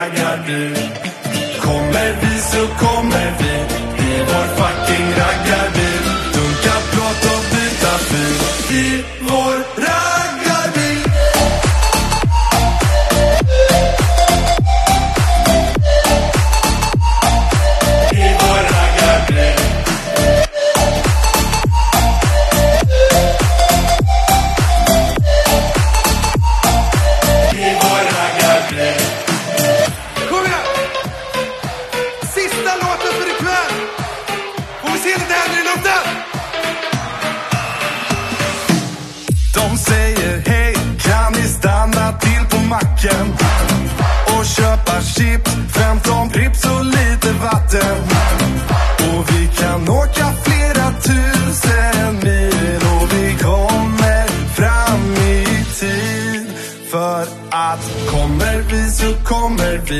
raggarbil. Kommer vi så kommer vi i vår fucking raggarbil. Dunka plåt och byta fil i vår raggarbil. I vår raggarbil. I vår raggarbil. Kom igen! Sista låten för ikväll! Får vi se lite händer i luften? De säger hej, kan ni stanna till på macken och köpa chips, 15 prips och lite vatten.